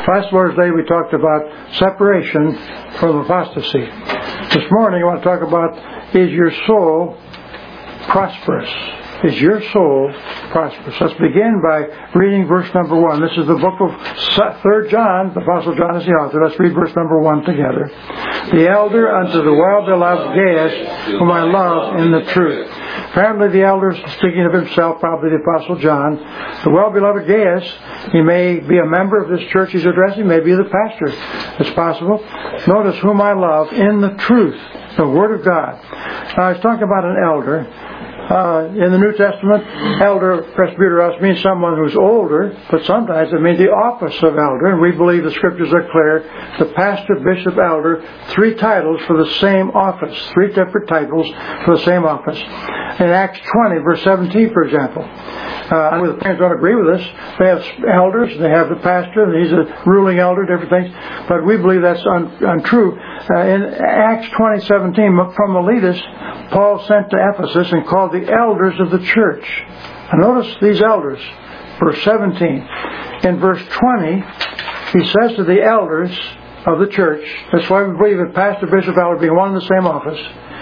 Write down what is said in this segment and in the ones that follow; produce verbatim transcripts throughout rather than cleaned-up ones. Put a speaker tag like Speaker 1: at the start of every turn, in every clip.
Speaker 1: Last Lord's Day we talked about separation from apostasy. This morning I want to talk about, is your soul prosperous? Is your soul prosperous? Let's begin by reading verse number one. This is the book of Third John. The Apostle John is the author. Let's read verse number one together. The elder unto the well-beloved Gaius, whom I love in the truth. Apparently the elder is speaking of himself, probably the Apostle John. The well-beloved Gaius, he may be a member of this church he's addressing, may be the pastor. It's possible. Notice, whom I love in the truth, the Word of God. Now, I was talking about an elder. Uh, in the New Testament, elder, presbyteros, means someone who's older, but sometimes it means the office of elder, and we believe the Scriptures are clear. The pastor, bishop, elder, three titles for the same office, three different titles for the same office. In Acts twenty, verse seventeen, for example, uh, the parents don't agree with us. They have elders, they have the pastor, he's a ruling elder, different things, but we believe that's un- untrue. Uh, in Acts twenty, seventeen, from Miletus, Paul sent to Ephesus and called the elders of the church. And notice these elders, verse seventeen. In verse twenty, he says to the elders of the church, that's why we believe that pastor, bishop, elder being one in the same office,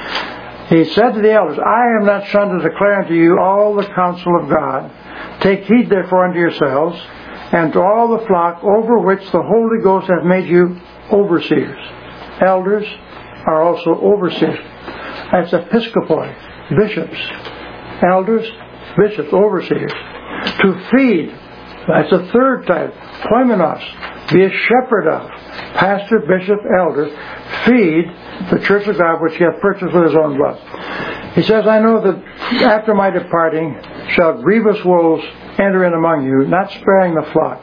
Speaker 1: he said to the elders, I am not shunned to declare unto you all the counsel of God. Take heed therefore unto yourselves, and to all the flock over which the Holy Ghost hath made you overseers. Elders are also overseers. That's episcopoi, bishops. Elders, bishops, overseers. To feed, that's a third type. Poimenos, be a shepherd of. Pastor, bishop, elder, feed the church of God which he hath purchased with his own blood. He says, I know that after my departing shall grievous wolves enter in among you, not sparing the flock.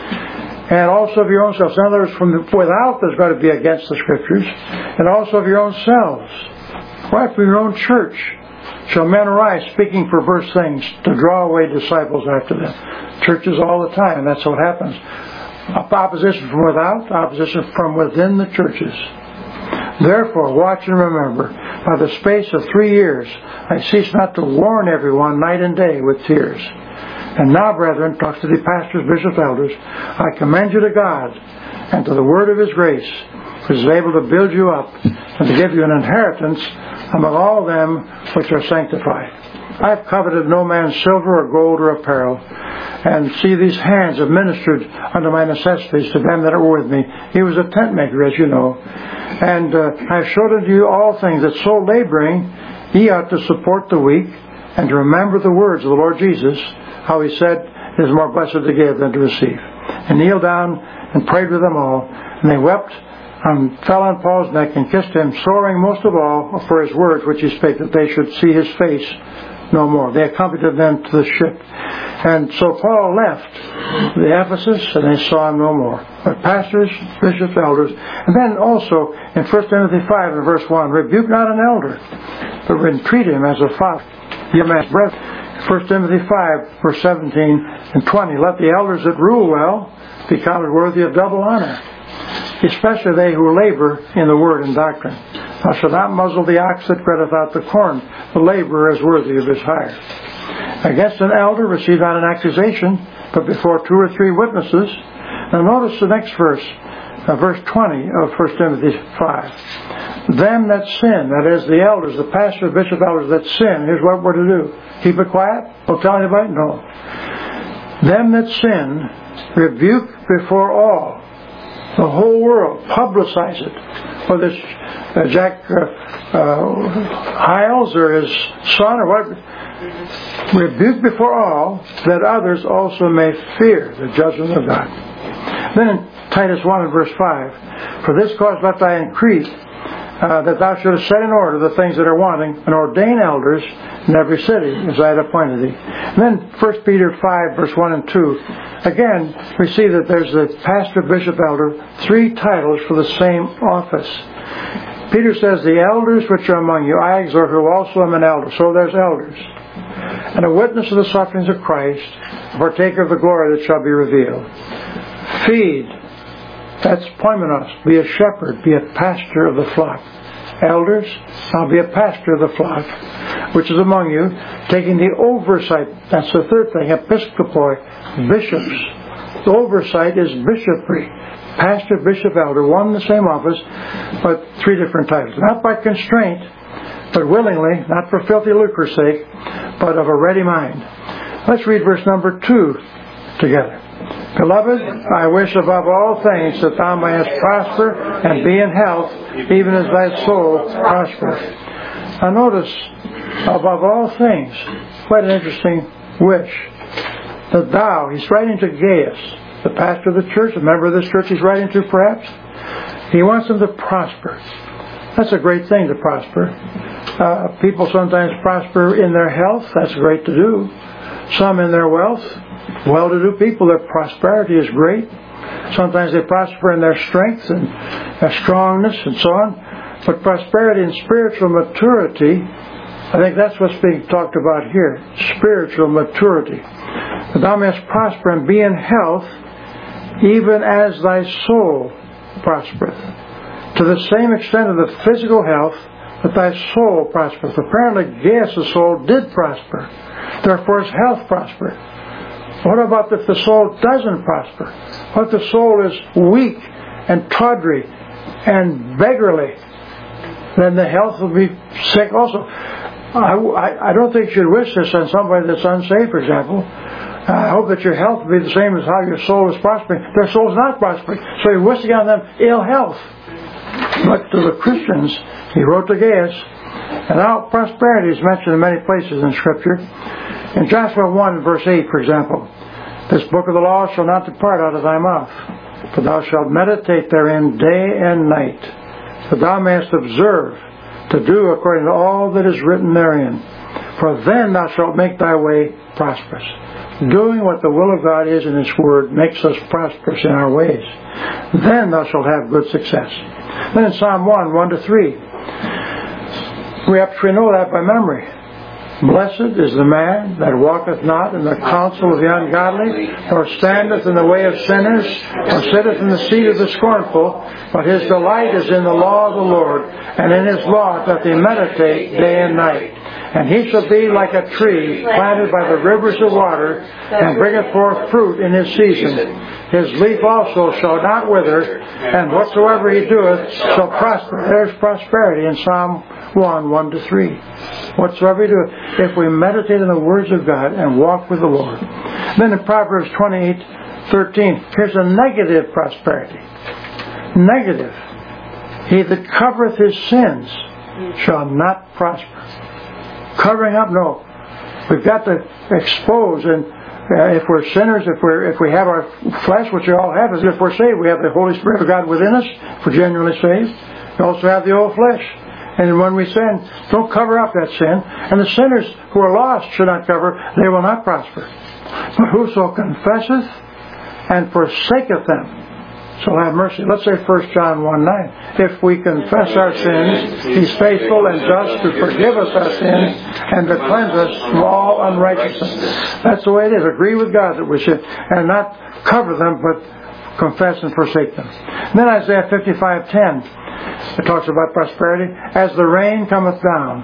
Speaker 1: And also of your own selves. In other words, from the, without there's going to be against the Scriptures. And also of your own selves. Right from your own church shall men arise speaking perverse things to draw away disciples after them. Churches all the time, that's what happens. Opposition from without, opposition from within the churches. Therefore, watch and remember, by the space of three years, I cease not to warn everyone night and day with tears. And now, brethren, talks to the pastors, bishops, elders, I commend you to God and to the word of His grace, which is able to build you up and to give you an inheritance among all them which are sanctified. I have coveted no man's silver or gold or apparel, and see, these hands have ministered unto my necessities to them that are with me. He was a tent maker, as you know. And uh, I have showed unto you all things, that so laboring ye ought to support the weak, and to remember the words of the Lord Jesus, how He said, it is more blessed to give than to receive. And kneeled down and prayed with them all, and they wept and fell on Paul's neck and kissed him, sorrowing most of all for his words which he spake, that they should see his face no more. They accompanied them to the ship. And so Paul left the Ephesus, and they saw him no more. But pastors, bishops, elders, and then also in First Timothy five and verse one, rebuke not an elder, but entreat him as a father. Your man's brethren. First Timothy five, verse seventeen and twenty, let the elders that rule well be counted worthy of double honor, especially they who labor in the word and doctrine. Thou shalt not muzzle the ox that treadeth out the corn. The laborer is worthy of his hire. Against an elder receive not an accusation, but before two or three witnesses. Now notice the next verse, uh, verse twenty of First Timothy five. Them that sin, that is the elders, the pastor, bishop, elders that sin, here's what we're to do. Keep it quiet? Don't tell anybody? No. Them that sin, rebuke before all. The whole world. Publicize it. Whether it's uh, Jack uh, uh, Hiles or his son or what. Rebuke before all, that others also may fear the judgment of God. Then in Titus one and verse five, for this cause let thy increase, uh, that thou shouldest set in order the things that are wanting, and ordain elders in every city, as I had appointed thee. And then First Peter five, verse one and two, again, we see that there's the pastor, bishop, elder, three titles for the same office. Peter says, the elders which are among you, I exhort, who also am an elder. So there's elders. And a witness of the sufferings of Christ, a partaker of the glory that shall be revealed. Feed. That's poimenos. Be a shepherd. Be a pastor of the flock. Elders, I'll be a pastor of the flock, which is among you, taking the oversight. That's the third thing. Episcopoi, bishops, the oversight is bishopry. Pastor, bishop, elder, one and the same office, but three different titles. Not by constraint, but willingly, not for filthy lucre's sake, but of a ready mind. Let's read verse number two together. Beloved, I wish above all things that thou mayest prosper and be in health, even as thy soul prospereth. Now notice, above all things, quite an interesting wish. That thou, he's writing to Gaius, the pastor of the church, a member of this church he's writing to perhaps. He wants them to prosper. That's a great thing to prosper. Uh, people sometimes prosper in their health. That's great to do. Some in their wealth. Well-to-do people, their prosperity is great. Sometimes they prosper in their strength and their strongness and so on. But prosperity and spiritual maturity, I think that's what's being talked about here. Spiritual maturity. That thou mayest prosper and be in health, even as thy soul prospereth. To the same extent of the physical health, that thy soul prospereth. Apparently Gaius' soul did prosper. Therefore his health prospered. What about if the soul doesn't prosper? What if the soul is weak and tawdry and beggarly? Then the health will be sick also. I, I, I don't think you should wish this on somebody that's unsaved, for example. I hope that your health will be the same as how your soul is prospering. Their soul is not prospering, so you're wishing on them ill health. But to the Christians, he wrote to Gaius, and now prosperity is mentioned in many places in Scripture. In Joshua one, verse eight, for example, this book of the law shall not depart out of thy mouth, but thou shalt meditate therein day and night, that thou mayest observe to do according to all that is written therein. For then thou shalt make thy way prosperous. Doing what the will of God is in His Word makes us prosperous in our ways. Then thou shalt have good success. Then in Psalm one, one to three, we actually know that by memory. Blessed is the man that walketh not in the counsel of the ungodly, nor standeth in the way of sinners, nor sitteth in the seat of the scornful, but his delight is in the law of the Lord, and in his law doth he meditate day and night. And he shall be like a tree planted by the rivers of water, and bringeth forth fruit in his season. His leaf also shall not wither, and whatsoever he doeth shall prosper. There's prosperity in Psalm one, one to three. Whatsoever he doeth, if we meditate on the words of God and walk with the Lord. Then in Proverbs twenty-eight, thirteen, here's a negative prosperity. Negative. He that covereth his sins shall not prosper. Covering up, no. We've got to expose, and uh, if we're sinners, if we're if we have our flesh, which we all have, as if we're saved, we have the Holy Spirit of God within us, if we're genuinely saved. We also have the old flesh. And when we sin, don't cover up that sin. And the sinners who are lost should not cover, they will not prosper. But whoso confesseth and forsaketh them shall have mercy. Let's say First John one nine. If we confess our sins, He's faithful and just to forgive us our sins and to cleanse us from all unrighteousness. That's the way it is. Agree with God that we should, and not cover them, but confess and forsake them. And then Isaiah fifty-five ten. It talks about prosperity. As the rain cometh down,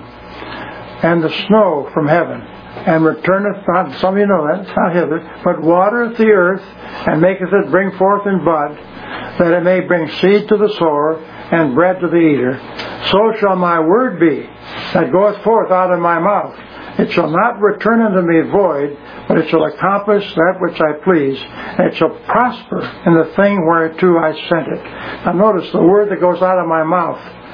Speaker 1: and the snow from heaven, and returneth not, some of you know that, not hither, but watereth the earth, and maketh it bring forth in bud, that it may bring seed to the sower, and bread to the eater. So shall my word be, that goeth forth out of my mouth. It shall not return unto me void, but it shall accomplish that which I please, and it shall prosper in the thing whereto I sent it. Now notice the word that goes out of my mouth.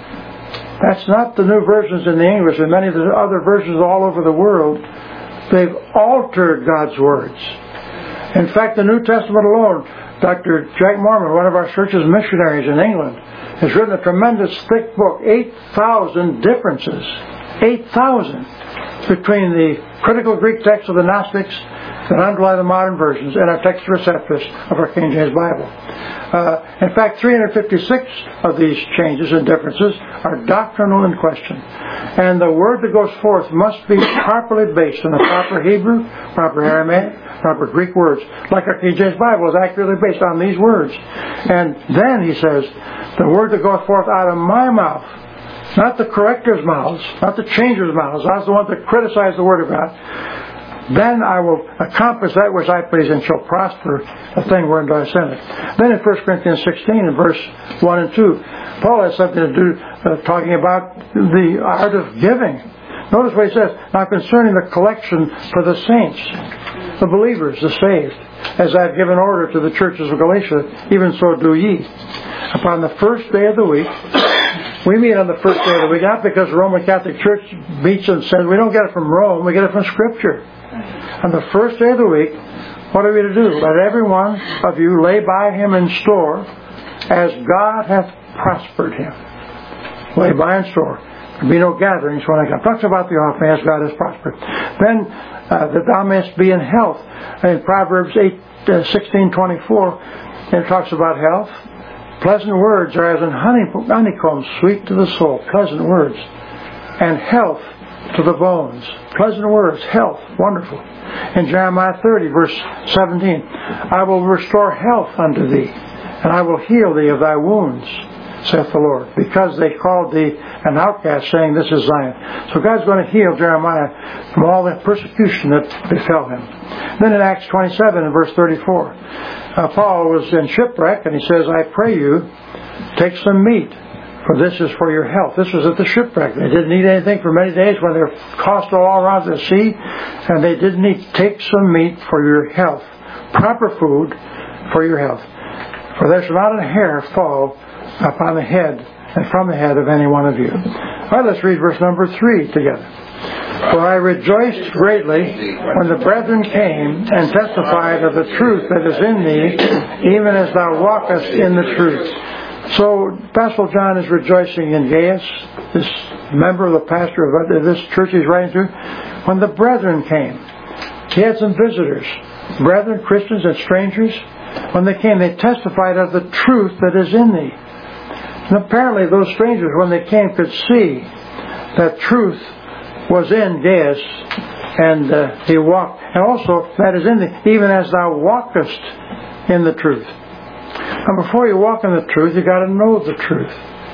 Speaker 1: That's not the new versions in the English, and many of the other versions all over the world. They've altered God's words. In fact, the New Testament alone, Doctor Jack Mormon, one of our church's missionaries in England, has written a tremendous thick book, eight thousand differences. eight thousand between the critical Greek text of the Gnostics that underlie the modern versions and our text receptus of our King James Bible. Uh, in fact, three hundred fifty-six of these changes and differences are doctrinal in question. And the word that goes forth must be properly based on the proper Hebrew, proper Aramaic, proper Greek words. Like our King James Bible is accurately based on these words. And then he says, the word that goes forth out of my mouth, not the corrector's mouths, not the changer's mouths, not the ones that criticize the Word of God. then I will accomplish that which I please and shall prosper the thing wherein I send it. Then in First Corinthians sixteen, in verse one and two, Paul has something to do uh, talking about the art of giving. Notice what he says, now concerning the collection for the saints, the believers, the saved, as I have given order to the churches of Galatia, even so do ye. Upon the first day of the week, we meet on the first day of the week, not because the Roman Catholic Church meets and says, we don't get it from Rome, we get it from Scripture. On the first day of the week, what are we to do? Let every one of you lay by him in store, as God hath prospered him. Lay by in store. There be no gatherings when I come. Talks about the offering as God has prospered. Then, uh, that thou mayest be in health. In Proverbs eight, uh, sixteen twenty-four, it talks about health. Pleasant words are as in honey, honeycomb, sweet to the soul. Pleasant words. And health to the bones. Pleasant words, health, wonderful. In Jeremiah thirty, verse seventeen, I will restore health unto thee, and I will heal thee of thy wounds, saith the Lord, because they called thee an outcast, saying, this is Zion. So God's going to heal Jeremiah from all the persecution that befell him. Then in Acts twenty-seven, and verse thirty-four, uh, Paul was in shipwreck, and he says, I pray you, take some meat, for this is for your health. This was at the shipwreck. They didn't eat anything for many days when they were tossed all around the sea, and they didn't eat. Take some meat for your health. Proper food for your health. For there shall not a hair fall upon the head and from the head of any one of you. All right, let's read verse number three together. For I rejoiced greatly when the brethren came and testified of the truth that is in thee, even as thou walkest in the truth. So, Pastor John is rejoicing in Gaius, this member of the pastor of this church he's writing to, when the brethren came. He had some visitors, brethren, Christians, and strangers. When they came, they testified of the truth that is in thee. And apparently those strangers, when they came, could see that truth was in Gaius, and uh, he walked. And also, that is in thee, even as thou walkest in the truth. And before you walk in the truth, you've got to know the truth.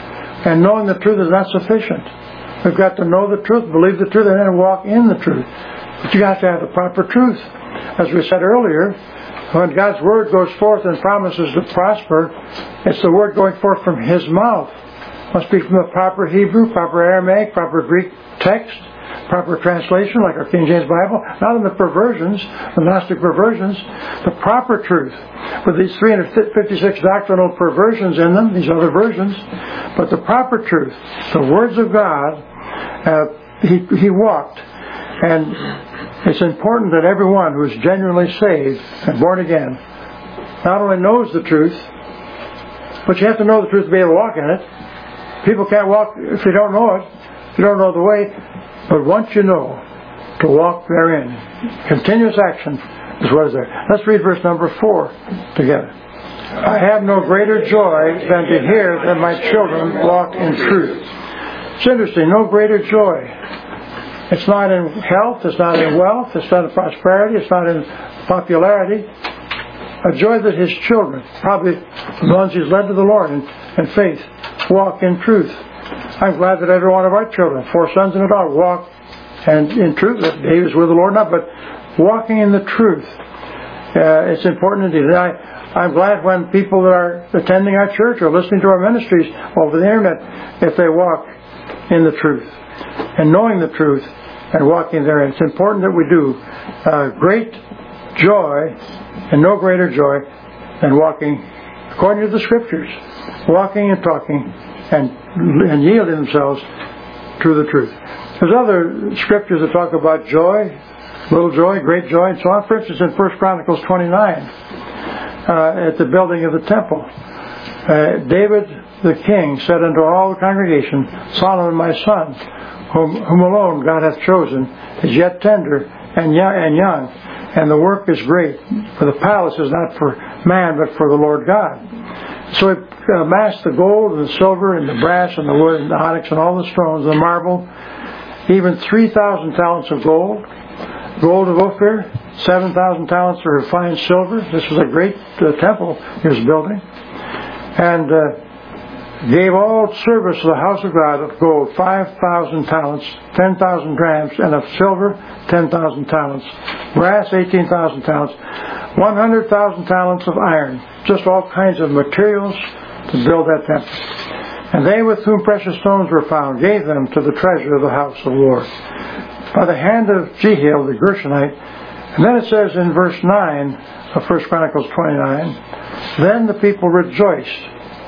Speaker 1: And knowing the truth is not sufficient. We've got to know the truth, believe the truth, and then walk in the truth. But you have to have the proper truth. As we said earlier, when God's Word goes forth and promises to prosper, it's the Word going forth from His mouth. It must be from the proper Hebrew, proper Aramaic, proper Greek text, proper translation like our King James Bible, not in the perversions, the Gnostic perversions, the proper truth. With these three hundred fifty-six doctrinal perversions in them, these other versions, but the proper truth, the words of God, uh, he, he walked. And it's important that everyone who is genuinely saved and born again not only knows the truth, but you have to know the truth to be able to walk in it. People can't walk if you don't know it, if you don't know the way. But once you know, to walk therein, continuous action is what is there. Let's read verse number four together. I have no greater joy than to hear that my children walk in truth. It's interesting, no greater joy. It's not in health, it's not in wealth, it's not in prosperity, it's not in popularity. A joy that his children, probably the ones he's led to the Lord in, in faith, walk in truth. I'm glad that every one of our children, four sons and a daughter, walk and in truth. Dave is with the Lord now, but walking in the truth. Uh, it's important indeed. I, I'm glad when people that are attending our church or listening to our ministries over the internet, if they walk in the truth and knowing the truth and walking therein. It's important that we do. Uh, great joy and no greater joy than walking according to the Scriptures, walking and talking and, and yielding themselves to the truth. There's other scriptures that talk about joy, little joy, great joy, and so on. For instance, in First Chronicles twenty-nine, uh, at the building of the temple, uh, David the king said unto all the congregation, Solomon my son, whom, whom alone God hath chosen, is yet tender and young, and young, and the work is great, for the palace is not for man, but for the Lord God. So he amassed the gold and the silver and the brass and the wood and the onyx and all the stones and the marble, even three thousand talents of gold, gold of Ophir, seven thousand talents of refined silver. This was a great uh, temple he was building. And uh, gave all service to the house of God of gold, five thousand talents, ten thousand drams, and of silver, ten thousand talents, brass, eighteen thousand talents, one hundred thousand talents of iron, just all kinds of materials to build that temple. And they with whom precious stones were found gave them to the treasure of the house of the Lord, by the hand of Jehiel the Gershonite. And then it says in verse nine of First Chronicles twenty-nine, then the people rejoiced,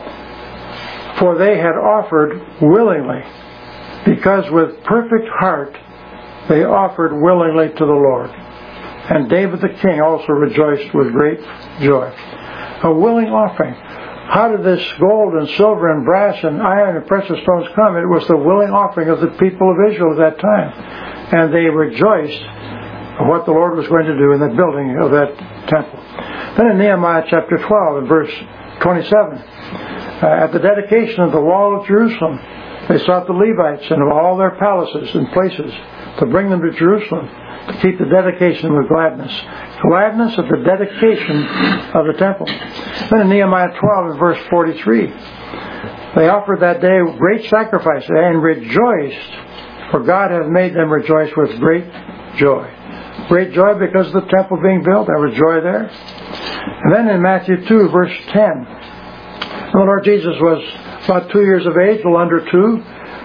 Speaker 1: for they had offered willingly, because with perfect heart they offered willingly to the Lord. And David the king also rejoiced with great joy. A willing offering. How did this gold and silver and brass and iron and precious stones come? It was the willing offering of the people of Israel at that time. And they rejoiced of what the Lord was going to do in the building of that temple. Then in Nehemiah chapter twelve and verse twenty-seven, uh, at the dedication of the wall of Jerusalem, they sought the Levites and of all their palaces and places to bring them to Jerusalem, to keep the dedication with gladness. Gladness at the dedication of the temple. Then in Nehemiah twelve and verse forty-three, they offered that day great sacrifices and rejoiced, for God hath made them rejoice with great joy. Great joy because of the temple being built. There was joy there. And then in Matthew two verse ten, the Lord Jesus was about two years of age, a little under two.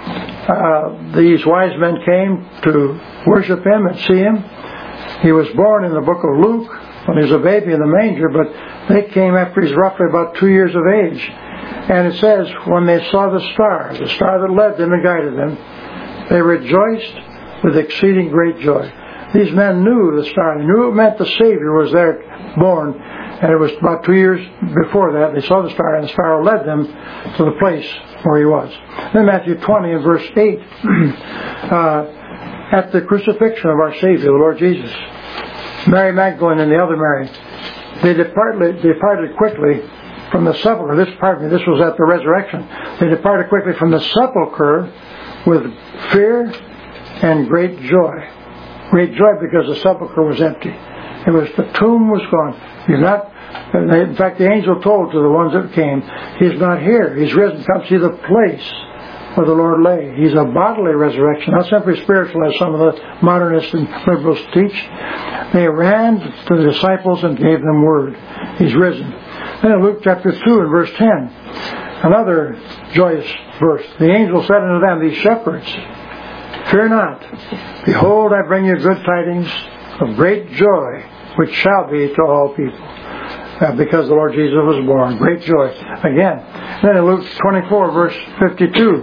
Speaker 1: Uh, these wise men came to worship Him and see Him. He was born in the book of Luke when he was a baby in the manger, but they came after he's roughly about two years of age. And it says, when they saw the star, the star that led them and guided them, they rejoiced with exceeding great joy. These men knew the star. They knew it meant the Savior was there born. And it was about two years before that, they saw the star, and the star led them to the place where He was. Then Matthew twenty and verse eight, uh, at the crucifixion of our Savior, the Lord Jesus, Mary Magdalene and the other Mary, they departed, departed quickly from the sepulchre. This, pardon me, this was at the resurrection. They departed quickly from the sepulchre with fear and great joy. Great joy because the sepulchre was empty. It was, the tomb was gone. You're not, in fact, the angel told to the ones that came, He's not here. He's risen. Come see the place where the Lord lay. He's a bodily resurrection, not simply spiritual as some of the modernists and liberals teach. They ran to the disciples and gave them word. He's risen. Then in Luke chapter two and verse ten, another joyous verse. The angel said unto them, these shepherds, fear not. Behold, I bring you good tidings of great joy, which shall be to all people. Uh, because the Lord Jesus was born. Great joy. Again. Then in Luke twenty-four verse fifty-two,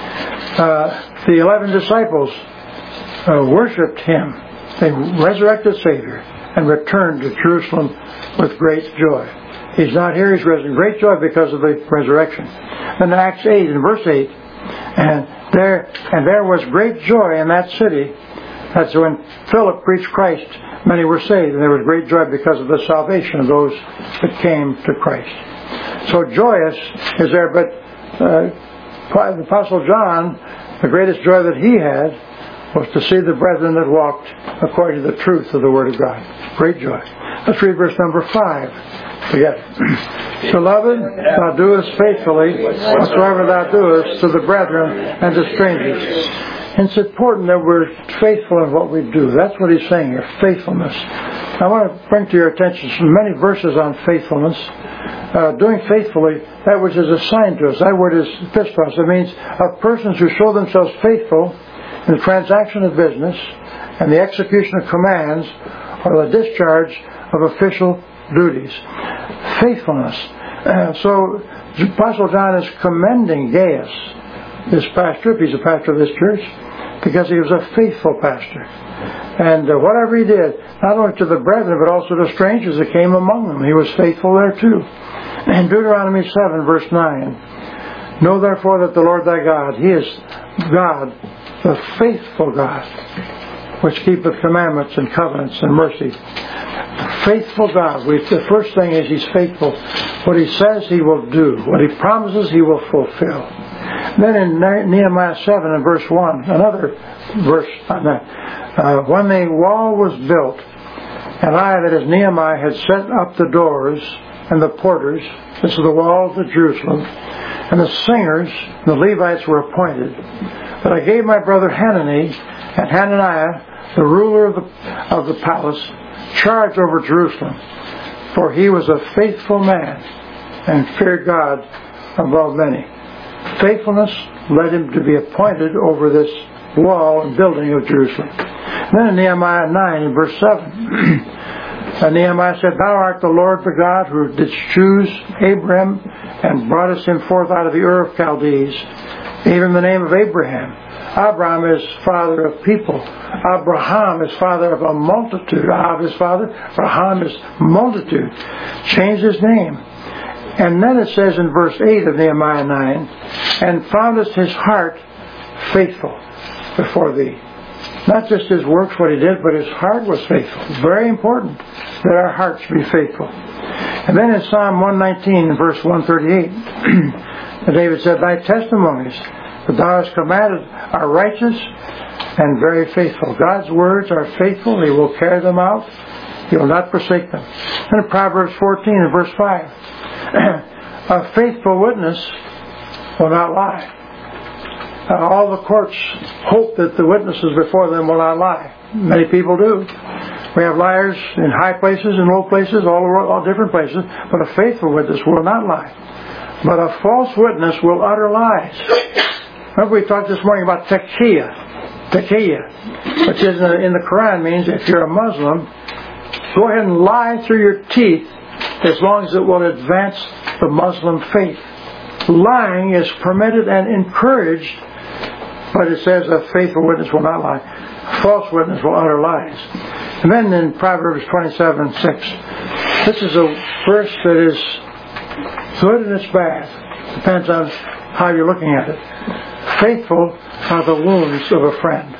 Speaker 1: uh, the eleven disciples uh, worshipped Him. They resurrected Savior and returned to Jerusalem with great joy. He's not here, He's risen. Great joy because of the resurrection. Then in Acts eight and verse eight, and there and there was great joy in that city. That's when Philip preached Christ, many were saved, and there was great joy because of the salvation of those that came to Christ. So joyous is there, but uh, the Apostle John, the greatest joy that he had was to see the brethren that walked according to the truth of the Word of God. Great joy. Let's read verse number five together. Beloved, thou doest faithfully whatsoever thou doest to the brethren and to strangers. And it's important that we're faithful in what we do. That's what he's saying here, faithfulness. I want to bring to your attention some many verses on faithfulness. Uh, doing faithfully that which is assigned to us. That word is pistos. It means of persons who show themselves faithful in the transaction of business and the execution of commands or the discharge of official duties. Faithfulness. Uh, so Apostle John is commending Gaius, this pastor, if he's a pastor of this church, because he was a faithful pastor. And uh, whatever he did, not only to the brethren, but also to strangers that came among them, he was faithful there too. In Deuteronomy seven, verse nine, know therefore that the Lord thy God, He is God, the faithful God, which keepeth commandments and covenants and mercy. Faithful God. We, the first thing is He's faithful. What He says He will do. What He promises He will fulfill. Then in Nehemiah seven and verse one, another verse on that. Uh, when the wall was built, and I, that is Nehemiah, had set up the doors and the porters, this is the walls of Jerusalem, and the singers, the Levites, were appointed. But I gave my brother Hanani and Hananiah, the ruler of the, of the palace, charge over Jerusalem, for he was a faithful man and feared God above many. Faithfulness led him to be appointed over this wall and building of Jerusalem. And then in Nehemiah nine, in verse seven, and Nehemiah said, Thou art the Lord the God who didst choose Abraham and broughtest him forth out of the Ur of Chaldees, even the name of Abraham. Abraham is father of people. Abraham is father of a multitude. Av is father. Abraham is multitude. Changed his name. And then it says in verse eight of Nehemiah nine, and foundest his heart faithful before thee. Not just his works, what he did, but his heart was faithful. It's very important that our hearts be faithful. And then in Psalm one nineteen, verse one thirty-eight, David said, Thy testimonies that thou hast commanded are righteous and very faithful. God's words are faithful. He will carry them out. He will not forsake them. And in Proverbs fourteen and verse five, a faithful witness will not lie. Uh, all the courts hope that the witnesses before them will not lie. Many people do. We have liars in high places and low places, all over, all different places, but a faithful witness will not lie. But a false witness will utter lies. Remember we talked this morning about taqiyya, taqiyya, which is in the, in the Quran means if you're a Muslim, go ahead and lie through your teeth as long as it will advance the Muslim faith. Lying is permitted and encouraged, but it says a faithful witness will not lie. A false witness will utter lies. And then in Proverbs twenty-seven six, this is a verse that is good and it's bad. Depends on how you're looking at it. Faithful are the wounds of a friend.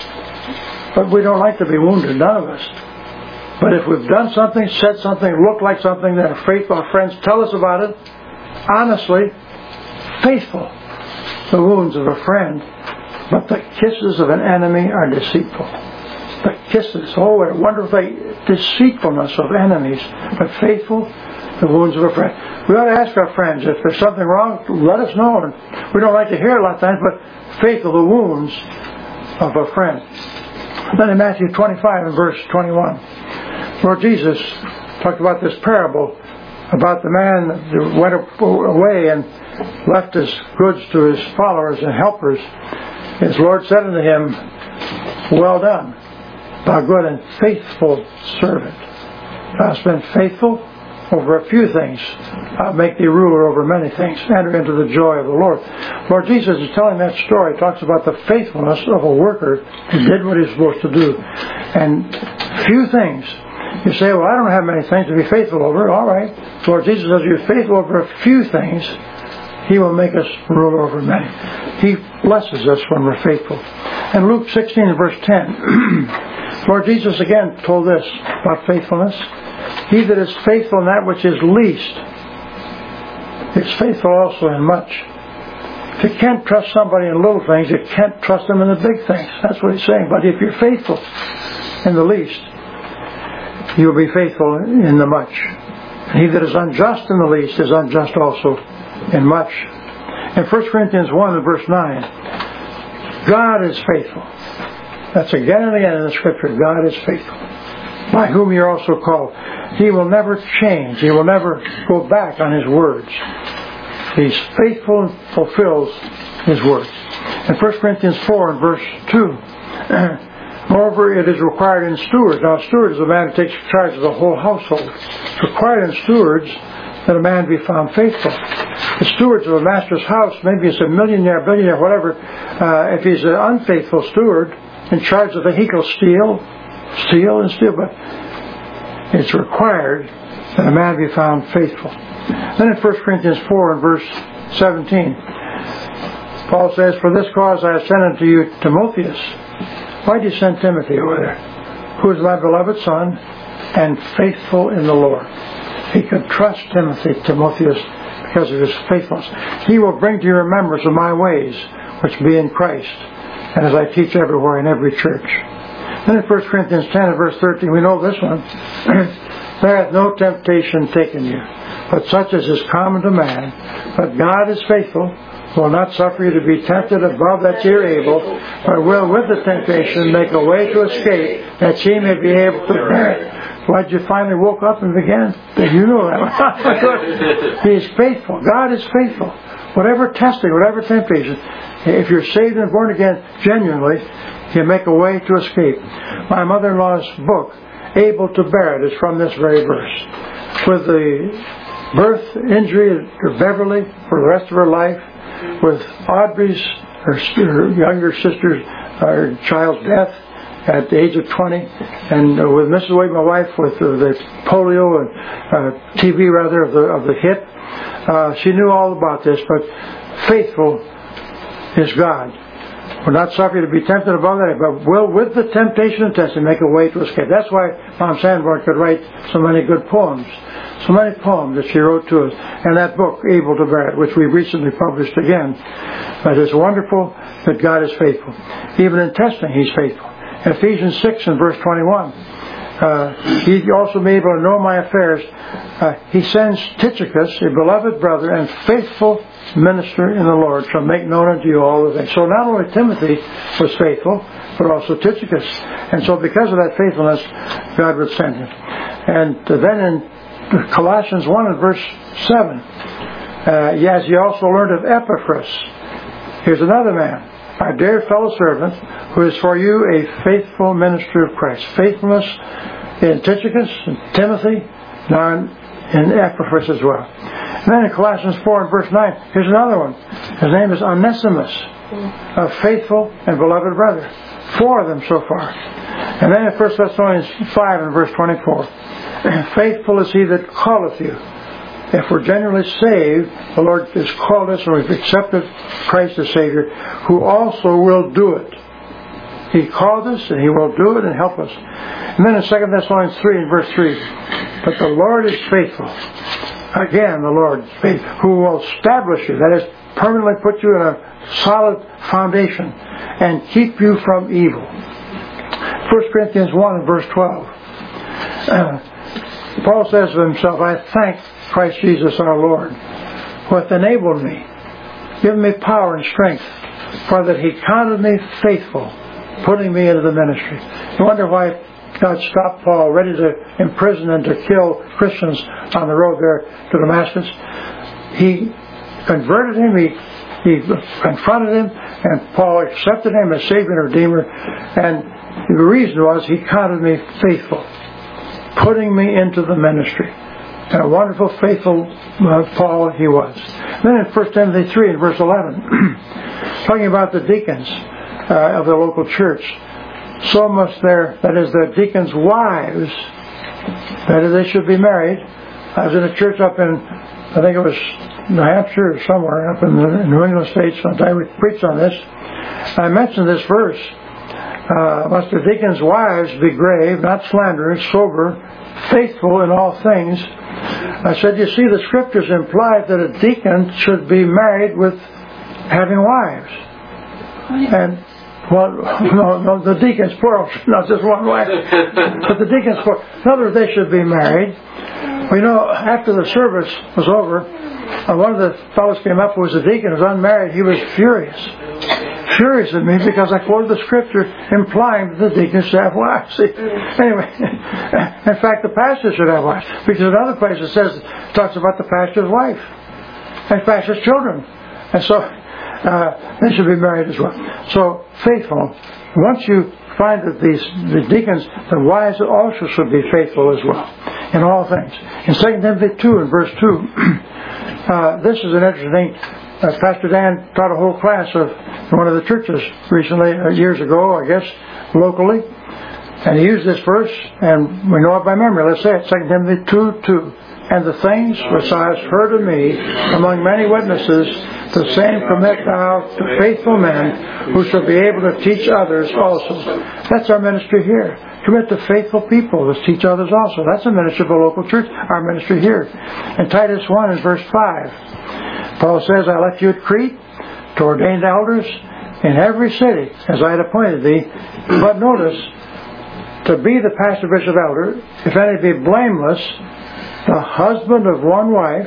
Speaker 1: But we don't like to be wounded, none of us. But if we've done something, said something, looked like something that our faithful friends tell us about it, honestly, faithful, the wounds of a friend, but the kisses of an enemy are deceitful. The kisses, oh, what a wonderful thing, deceitfulness of enemies, but faithful, the wounds of a friend. We ought to ask our friends, if there's something wrong, let us know. And we don't like to hear it a lot of times, but faithful, the wounds of a friend. Then in Matthew twenty-five and verse twenty-one, Lord Jesus talked about this parable about the man that went away and left his goods to his followers and helpers. His Lord said unto him, Well done, thou good and faithful servant. Thou hast been faithful over a few things. I'll make thee ruler over many things. Enter into the joy of the Lord. Lord Jesus is telling that story. He talks about the faithfulness of a worker who did what he was supposed to do. And few things. You say, well, I don't have many things to be faithful over. All right. Lord Jesus says, you're faithful over a few things. He will make us ruler over many. He blesses us when we're faithful. And Luke sixteen, verse ten, Lord Jesus again told this about faithfulness. He that is faithful in that which is least is faithful also in much. If you can't trust somebody in little things, you can't trust them in the big things. That's what he's saying. But if you're faithful in the least, you'll be faithful in the much. And he that is unjust in the least is unjust also in much. In First Corinthians one and verse nine, God is faithful. That's again and again in the Scripture. God is faithful, by whom you're also called. He will never change. He will never go back on His words. He's faithful and fulfills His words. In First Corinthians four and verse two, moreover, it is required in stewards. Now, a steward is a man who takes charge of the whole household. It's required in stewards that a man be found faithful. The stewards of a master's house, maybe it's a millionaire, billionaire, whatever, uh, if he's an unfaithful steward in charge of the, he will steal, steal and steal, but it's required that a man be found faithful. Then in First Corinthians four and verse seventeen, Paul says, For this cause I have sent unto you Timotheus. Why did you send Timothy over there? Who is my beloved son and faithful in the Lord. He could trust Timothy, Timotheus, because of his faithfulness. He will bring to your remembrance of my ways, which be in Christ, and as I teach everywhere in every church. Then in First Corinthians ten and verse thirteen, we know this one. there hath no temptation taken you, but such as is common to man. But God is faithful, will not suffer you to be tempted above that ye are able, but will with the temptation make a way to escape, that ye may be able to bear it. Why'd you finally woke up and began? You know that. He is faithful. God is faithful. Whatever testing, whatever temptation, if you're saved and born again genuinely, He'll make a way to escape. My mother-in-law's book, Able to Bear It, is from this very verse. With the birth injury to Beverly for the rest of her life, with Audrey's, her, her younger sister's, her child's death at the age of twenty, and uh, with Missus Wade, my wife, with uh, the polio and uh, T B rather of the of the hip, uh, she knew all about this. But faithful is God. Will not suffer you to be tempted above that, but will with the temptation and testing make a way to escape. That's why Mom Sanborn could write so many good poems. So many poems that she wrote to us. And that book, Able to Bear It, which we recently published again. But it's wonderful that God is faithful. Even in testing, He's faithful. Ephesians six and verse twenty-one. Uh, he also made able to know my affairs. Uh, he sends Tychicus, a beloved brother and faithful minister in the Lord, shall make known unto you all the things. So not only Timothy was faithful, but also Tychicus. And so because of that faithfulness, God would send him. And uh, then in Colossians one and verse seven, uh, yes, ye also learned of Epaphras. Here's another man, our dear fellow servant, who is for you a faithful minister of Christ. Faithfulness in Tychicus and Timothy, now in, in Epaphras as well. And then in Colossians four and verse nine, here's another one. His name is Onesimus, a faithful and beloved brother. Four of them so far. And then in First Thessalonians five and verse twenty-four, faithful is he that calleth you. If we're genuinely saved, the Lord has called us and we've accepted Christ as Savior, who also will do it. He called us and He will do it and help us. And then in Second Thessalonians three and verse three, but the Lord is faithful. Again, the Lord is faithful, who will establish you, that is, permanently put you in a solid foundation and keep you from evil. First Corinthians one and verse twelve. Uh, Paul says of himself, I thank Christ Jesus our Lord, who hath enabled me, given me power and strength, for that He counted me faithful, putting me into the ministry. You wonder why God stopped Paul, ready to imprison and to kill Christians on the road there to Damascus. He converted him, he, he confronted him, and Paul accepted him as Savior and Redeemer. And the reason was, he counted me faithful, putting me into the ministry. And a wonderful, faithful uh, Paul he was. Then in First Timothy three and verse eleven, talking about the deacons uh, of the local church, so must their, that is, the deacons' wives, that is, they should be married. I was in a church up in, I think it was New Hampshire or somewhere, up in the New England states, one time we preached on this. I mentioned this verse, uh, must the deacons' wives be grave, not slanderers, sober, faithful in all things. I said, you see, the scriptures imply that a deacon should be married with having wives. And, well, no, no, the deacons plural, not just one wife, but the deacons plural. In other words, they should be married. Well, you know, after the service was over, uh, one of the fellows came up who was a deacon, was unmarried. He was furious. Furious at me because I quoted the scripture implying that the deacons should have wives. See? Anyway, in fact, the pastor should have wives, because in other places it says, it talks about the pastor's wife and pastor's children, and so uh, they should be married as well. So faithful. Once you find that these the deacons, the wives also should be faithful as well in all things. In Second Timothy two and verse two, uh, this is an interesting thing. Uh, Pastor Dan taught a whole class of one of the churches recently, uh, years ago, I guess, locally. And he used this verse, and we know it by memory. Let's say it, Second Timothy two two. And the things which thou hast heard of me among many witnesses, the same commit thou to faithful men, who shall be able to teach others also. That's our ministry here. Commit to faithful people to teach others also. That's the ministry of the local church, our ministry here. In Titus one and verse five, Paul says, I left you at Crete to ordain elders in every city, as I had appointed thee. But notice, to be the pastor, bishop, elder, if any be blameless, the husband of one wife.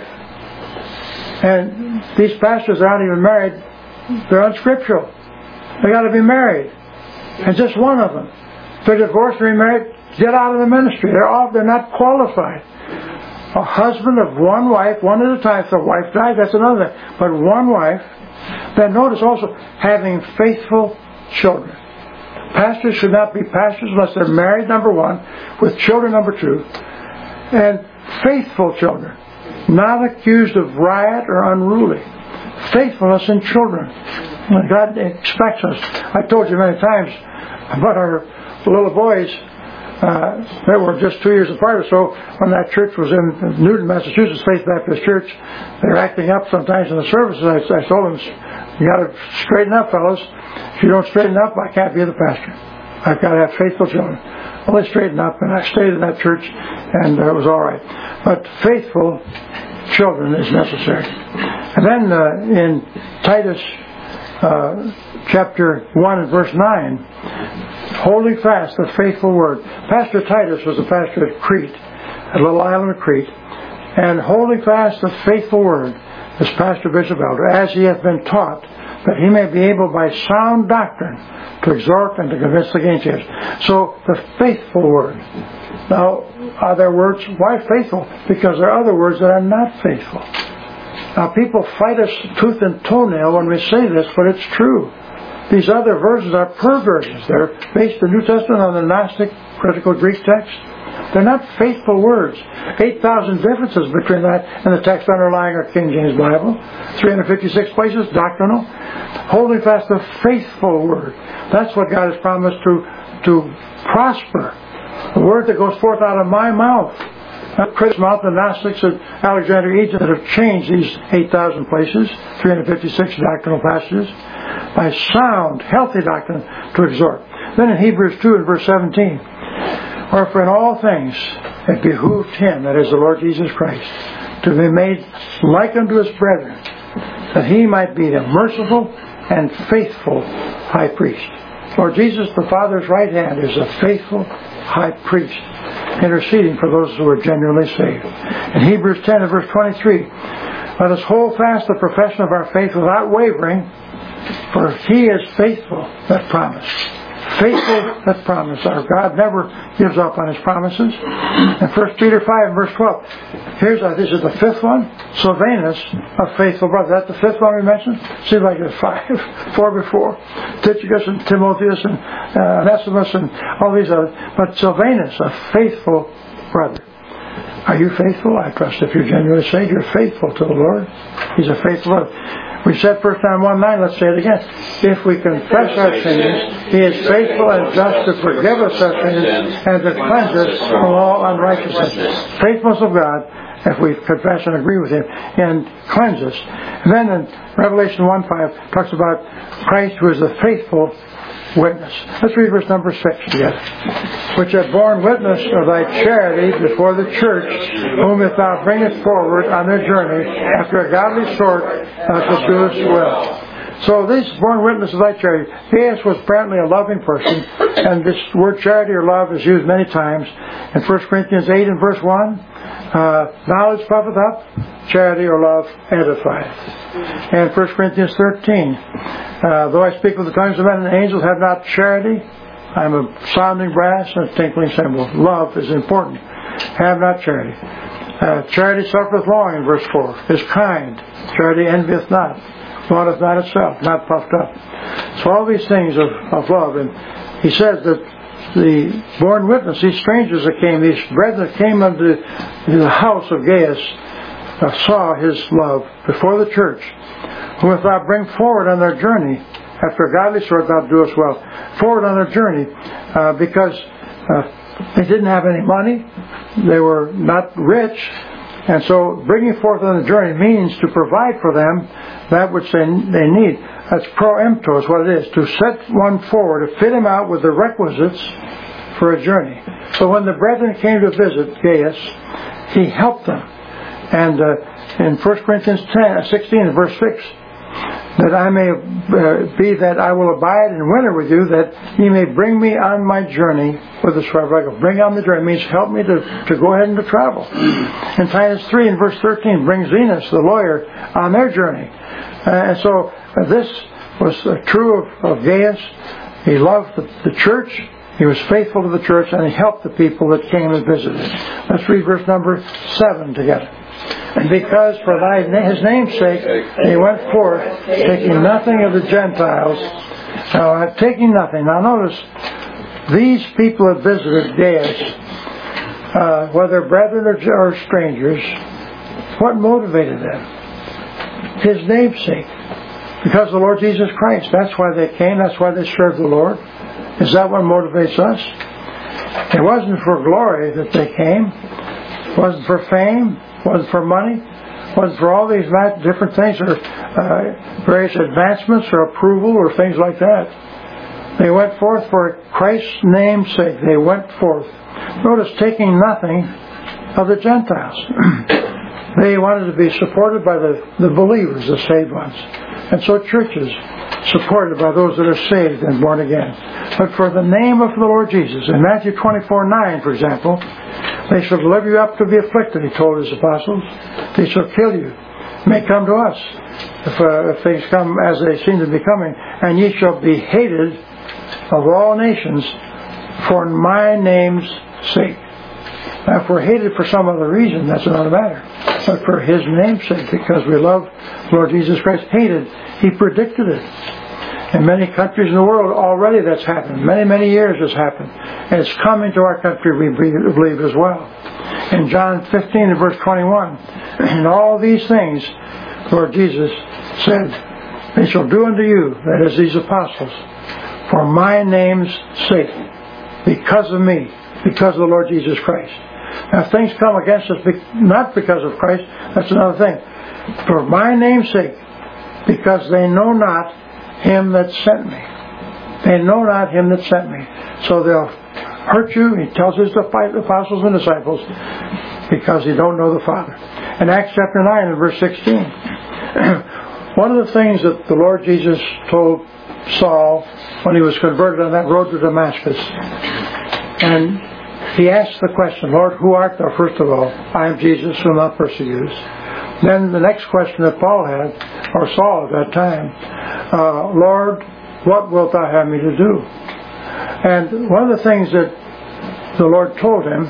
Speaker 1: And these pastors aren't even married. They're unscriptural. They got to be married. And just one of them. If they're divorced or remarried, get out of the ministry. They're off. They're not qualified. A husband of one wife, one at a time. If the wife dies, that's another thing. But one wife. Then notice also, having faithful children. Pastors should not be pastors unless they're married, number one, with children, number two, and faithful children. Not accused of riot or unruly. Faithfulness in children. God expects us. I told you many times about our little boys. Uh, they were just two years apart or so when that church was in Newton, Massachusetts, Faith Baptist Church. They were acting up sometimes in the services. I, I told them, you got to straighten up, fellas. If you don't straighten up, I can't be the pastor. I've got to have faithful children. Well, they straightened up, and I stayed in that church, and uh, it was all right. But faithful children is necessary. And then uh, in Titus uh, chapter one and verse nine, holding fast the faithful word. Pastor Titus was the pastor at Crete, a little island of Crete, and holding fast the faithful word, as pastor, bishop, elder, as he hath been taught, that he may be able by sound doctrine to exhort and to convince the gainsayers. So, the faithful word. Now, are there words? Why faithful? Because there are other words that are not faithful. Now, people fight us tooth and toenail when we say this, but it's true. These other versions are perversions. They're based the New Testament on the Gnostic critical Greek text. They're not faithful words. eight thousand differences between that and the text underlying our King James Bible. three hundred fifty-six places, doctrinal. Holding fast the faithful word. That's what God has promised to, to prosper. The word that goes forth out of my mouth. Not critics mouth, the Gnostics of Alexandria, Egypt that have changed these eight thousand places, three hundred fifty-six doctrinal passages, by sound, healthy doctrine to exhort. Then in Hebrews two and verse seventeen, wherefore in all things it behooved him, that is the Lord Jesus Christ, to be made like unto his brethren, that he might be a merciful and faithful high priest. Lord Jesus, the Father's right hand, is a faithful high priest, interceding for those who are genuinely saved. In Hebrews ten and verse twenty-three, let us hold fast the profession of our faith without wavering, for he is faithful that promised. Faithful that promise. Our God never gives up on his promises. In First Peter five and verse twelve, here's uh, this is the fifth one. Silvanus, a faithful brother. That's the fifth one we mentioned. Seems like there's five, four before. Tychicus and Timotheus and uh, Onesimus and all these others. But Silvanus, a faithful brother. Are you faithful? I trust if you're genuinely saved, you're faithful to the Lord. He's a faithful brother. We said First John one nine, let's say it again. If we confess our sins, he is faithful and just to forgive us our sins and to cleanse us from all unrighteousness. Faithfulness of God, if we confess and agree with him, and cleanse us. And then in Revelation one five talks about Christ who is the faithful witness. Let's read verse number six together. Which have borne witness of thy charity before the church, whom if thou bringest forward on their journey after a godly sort, thou shalt do us well. So this borne witness of thy charity. Gaius was apparently a loving person, and this word charity or love is used many times. In First Corinthians eight and verse one, uh, knowledge puffeth up, charity or love edifieth. And First Corinthians thirteen, uh, though I speak with the tongues of men and angels, have not charity, I am a sounding brass and a tinkling cymbal. Love is important. Have not charity. Uh, charity suffereth long, in verse four, is kind. Charity envieth not, vaunteth not itself, not puffed up. So all these things of, of love. And he says that the born witness, these strangers that came, these brethren that came unto the house of Gaius, uh, saw his love before the church, who if thou bring forward on their journey, after a godly sort thou doest well, forward on their journey, uh, because uh, they didn't have any money, they were not rich, and so bringing forth on the journey means to provide for them that which they, they need. That's proempto is what it is, to set one forward, to fit him out with the requisites for a journey. So when the brethren came to visit Gaius, he helped them. And uh, in First Corinthians ten, sixteen, verse six, that I may uh, be that I will abide in winter with you, that ye may bring me on my journey whithersoever I go. Bring on the journey means help me to, to go ahead and to travel. And Titus three in verse thirteen brings Zenos, the lawyer, on their journey. Uh, and so uh, this was uh, true of, of Gaius. He loved the, the church. He was faithful to the church, and he helped the people that came and visited. Let's read verse number seven together. And because for thy, his name's sake he went forth, taking nothing of the Gentiles. Now, uh, taking nothing. Now notice, these people that visited Gaius, uh, whether brethren or, or strangers, what motivated them? His name's sake. Because of the Lord Jesus Christ. That's why they came. That's why they served the Lord. Is that what motivates us? It wasn't for glory that they came. It wasn't for fame. It wasn't for money. It wasn't for all these different things, or uh, various advancements or approval or things like that. They went forth for Christ's name's sake. They went forth. Notice, taking nothing of the Gentiles. They wanted to be supported by the, the believers, the saved ones. And so churches supported by those that are saved and born again. But for the name of the Lord Jesus, in Matthew twenty-four nine, for example, they shall deliver you up to be afflicted, he told his apostles. They shall kill you. It may come to us, if, uh, if things come as they seem to be coming. And ye shall be hated of all nations for my name's sake. Now, if we're hated for some other reason, that's another matter. But for his name's sake, because we love the Lord Jesus Christ, hated, he predicted it. In many countries in the world, already that's happened. Many, many years has happened. And it's coming to our country, we believe, as well. In John fifteen and verse twenty-one, and all these things, Lord Jesus said, they shall do unto you, that is, these apostles, for my name's sake, because of me, because of the Lord Jesus Christ. Now, if things come against us, not because of Christ, that's another thing. For my name's sake, because they know not him that sent me. They know not him that sent me. So they'll hurt you, he tells his apostles and disciples, because they don't know the Father. In Acts chapter nine and verse sixteen, one of the things that the Lord Jesus told Saul when he was converted on that road to Damascus, and he asked the question, Lord, who art thou, first of all? I am Jesus, whom thou persecutest. Then the next question that Paul had, or Saul at that time, uh, Lord, what wilt thou have me to do? And one of the things that the Lord told him,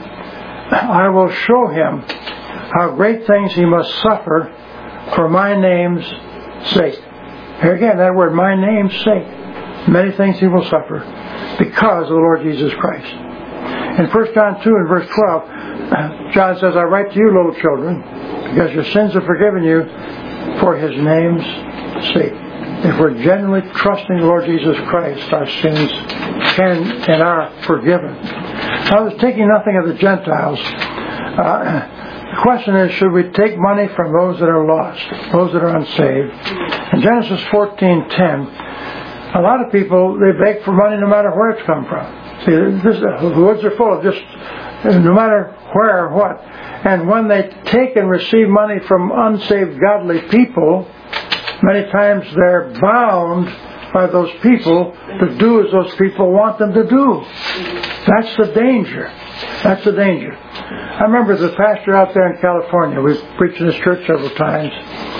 Speaker 1: I will show him how great things he must suffer for my name's sake. Here again, that word, my name's sake. Many things he will suffer because of the Lord Jesus Christ. In First John two and verse twelve, John says, I write to you, little children, because your sins are forgiven you for his name's sake. If we're genuinely trusting the Lord Jesus Christ, our sins can and are forgiven. Now, there's taking nothing of the Gentiles. Uh, the question is, should we take money from those that are lost, those that are unsaved? In Genesis fourteen ten, a lot of people, they beg for money no matter where it's come from. See, this, the woods are full of just, no matter where or what. And when they take and receive money from unsaved godly people, many times they're bound by those people to do as those people want them to do. That's the danger. That's the danger. I remember the pastor out there in California. We've preached in his church several times.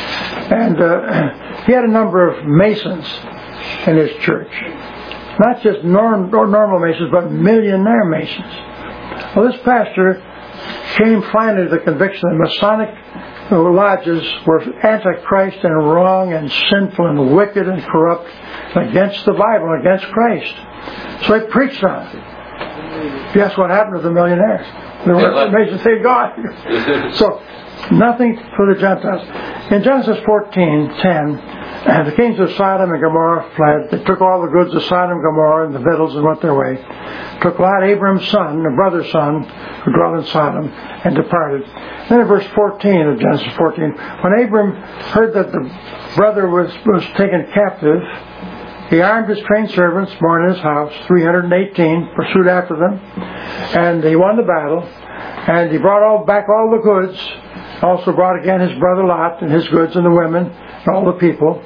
Speaker 1: And uh, he had a number of masons in his church. Not just norm, normal masons, but millionaire masons. Well, this pastor came finally to the conviction that Masonic lodges were antichrist and wrong and sinful and wicked and corrupt against the Bible, against Christ. So he preached on it. Guess what happened to the millionaires? They were Masons, thank God. So, nothing for the Gentiles. In Genesis fourteen ten, the kings of Sodom and Gomorrah fled. They took all the goods of Sodom and Gomorrah and the victuals and went their way. Took Lot, Abram's son, the brother's son, who dwelt in Sodom, and departed. Then in verse fourteen of Genesis fourteen, when Abram heard that the brother was, was taken captive, he armed his trained servants born in his house, three hundred eighteen, pursued after them, and he won the battle, and he brought all back all the goods, also brought again his brother Lot and his goods and the women and all the people.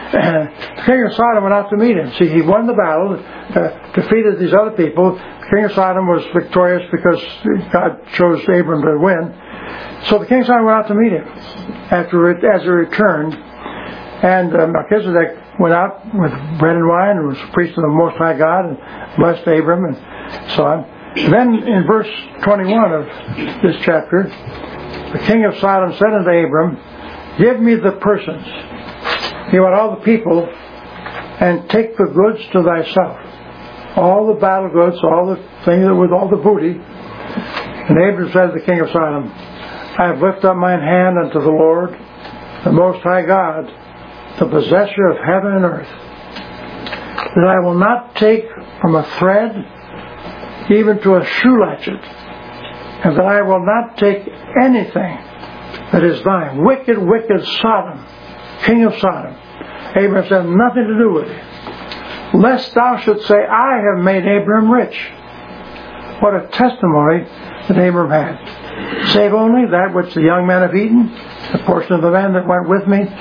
Speaker 1: the king of Sodom went out to meet him. See, he won the battle, uh, defeated these other people. The king of Sodom was victorious because God chose Abram to win. So the king of Sodom went out to meet him after it, as he returned. And uh, Melchizedek went out with bread and wine and was a priest of the Most High God and blessed Abram and so on. And then in verse twenty-one of this chapter, the king of Sodom said unto Abram, give me the persons, you want all the people, and take the goods to thyself. All the battle goods, all the things with all the booty. And Abram said to the king of Sodom, I have lifted up mine hand unto the Lord, the Most High God, the possessor of heaven and earth, that I will not take from a thread even to a shoe latchet, and that I will not take anything that is thine. Wicked, wicked Sodom, king of Sodom. Abram said, nothing to do with it. Lest thou should say, I have made Abram rich. What a testimony that Abram had. Save only that which the young men have eaten, the portion of the men that went with me,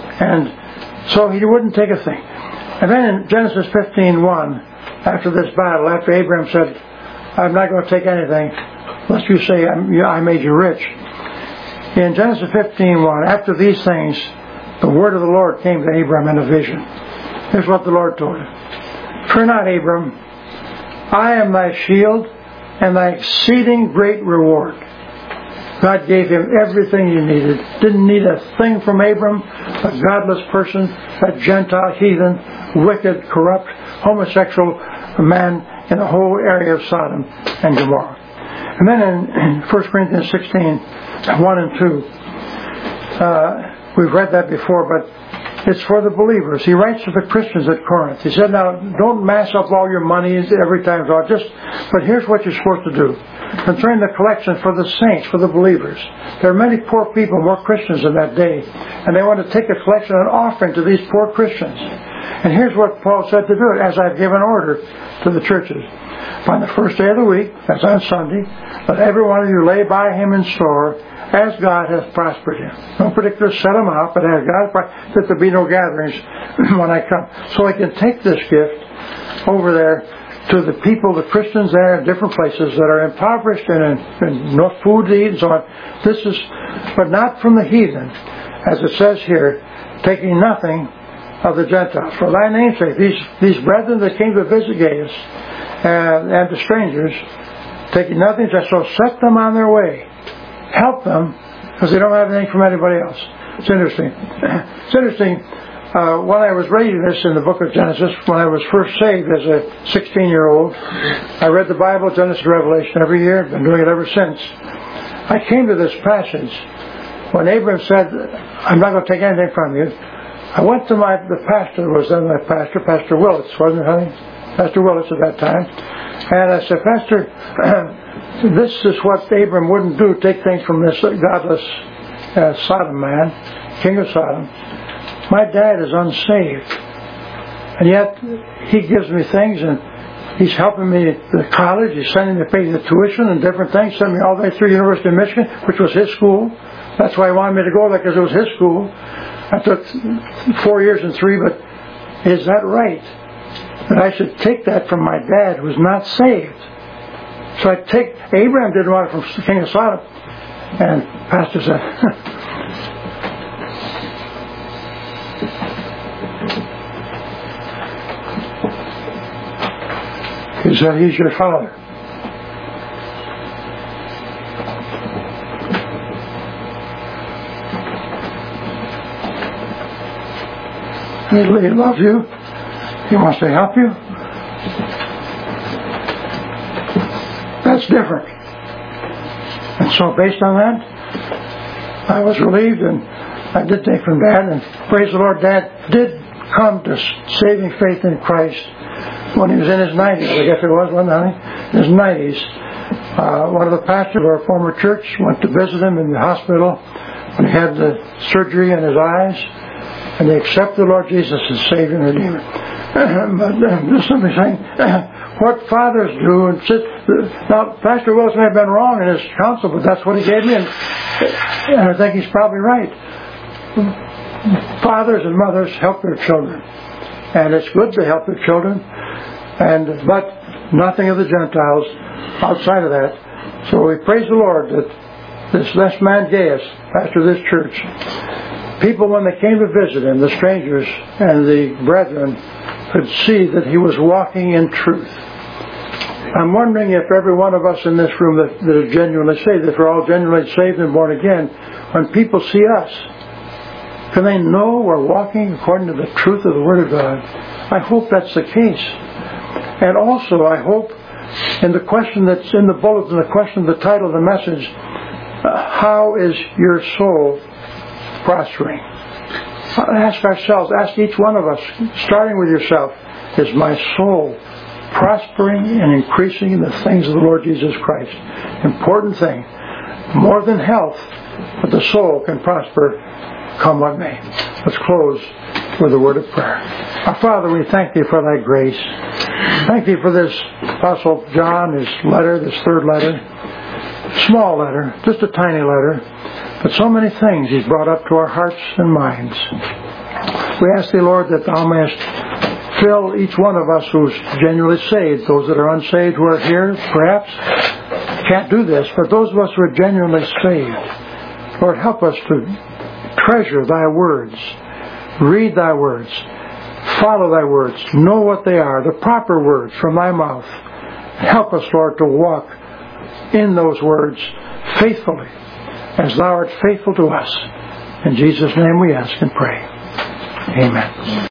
Speaker 1: and so he wouldn't take a thing. And then in Genesis fifteen one, after this battle, after Abraham said, I'm not going to take anything, lest you say I made you rich. In Genesis fifteen one, after these things, the word of the Lord came to Abram in a vision. Here's what the Lord told him. Fear not, Abram, I am thy shield and thy exceeding great reward. God gave him everything he needed. Didn't need a thing from Abram, a godless person, a Gentile, heathen, wicked, corrupt, homosexual man in the whole area of Sodom and Gomorrah. And then in First Corinthians sixteen, one and two, uh, we've read that before, but it's for the believers. He writes to the Christians at Corinth. He said, now, don't mass up all your money every time. Just, but here's what you're supposed to do. Concerning the collection for the saints, for the believers. There are many poor people, more Christians in that day, and they want to take a collection and offering to these poor Christians. And here's what Paul said to do it, as I've given order to the churches. On the first day of the week, that's on Sunday, let every one of you lay by him in store, as God hath prospered him. Don't particularly set them out, but as God prospered, that there be no gatherings when I come. So I can take this gift over there to the people, the Christians there in different places that are impoverished and, and no food to eat and so on. This is, but not from the heathen, as it says here, taking nothing of the Gentiles. For thy name's sake, these, these brethren that came to visit Gaius and, and the strangers, taking nothing, just so set them on their way. Help them, because they don't have anything from anybody else. It's interesting. It's interesting. Uh, when I was reading this in the book of Genesis, when I was first saved as a sixteen-year-old, I read the Bible, Genesis to Revelation, every year. I've been doing it ever since. I came to this passage when Abraham said, I'm not going to take anything from you. I went to my the pastor who was then my pastor, Pastor Willits, wasn't it, honey? Pastor Willits at that time. And I said, Pastor, this is what Abraham wouldn't do, take things from this godless uh, Sodom man, king of Sodom. My dad is unsaved, and yet he gives me things, and he's helping me at the college. He's sending me to pay the tuition and different things. Sent me all the way through University of Michigan, which was his school. That's why he wanted me to go there, because it was his school. I took four years and three, but is that right? That I should take that from my dad, who's not saved? So I take, Abraham didn't want it from the king of Sodom. And Pastor said, he said, he's your father. He, he loves you. He wants to help you. That's different. And so based on that, I was relieved, and I did take from Dad, and praise the Lord, Dad did come to saving faith in Christ when he was in his nineties. I guess it was, wasn't it? In his nineties. Uh, one of the pastors of our former church went to visit him in the hospital when he had the surgery in his eyes, and they accepted the Lord Jesus as Savior and Redeemer. But uh, just something saying, what fathers do, and sit, now Pastor Willis may have been wrong in his counsel, but that's what he gave me, and, and I think he's probably right. fathers and mothers help their children. And it's good to help their children, and but nothing of the Gentiles outside of that. So we praise the Lord that this, this man Gaius, pastor of this church, people when they came to visit him, the strangers and the brethren, could see that he was walking in truth. I'm wondering if every one of us in this room that, that is genuinely saved, if we're all genuinely saved and born again, when people see us, can they know we're walking according to the truth of the Word of God? I hope that's the case. And also, I hope, in the question that's in the bulletin, the question, the title of the message, uh, how is your soul prospering? Ask ourselves, ask each one of us, starting with yourself, is my soul prospering and increasing in the things of the Lord Jesus Christ? Important thing. More than health, but the soul can prosper, come what may. Let's close with a word of prayer. Our Father, we thank Thee for Thy grace. Thank Thee for this Apostle John, his letter, this third letter. Small letter, just a tiny letter, but so many things He's brought up to our hearts and minds. We ask Thee, Lord, that Thou mayest fill each one of us who's genuinely saved, those that are unsaved who are here, perhaps can't do this, but those of us who are genuinely saved, Lord, help us to treasure Thy words, read Thy words, follow Thy words, know what they are, the proper words from Thy mouth. Help us, Lord, to walk in those words faithfully, as Thou art faithful to us. In Jesus' name we ask and pray. Amen.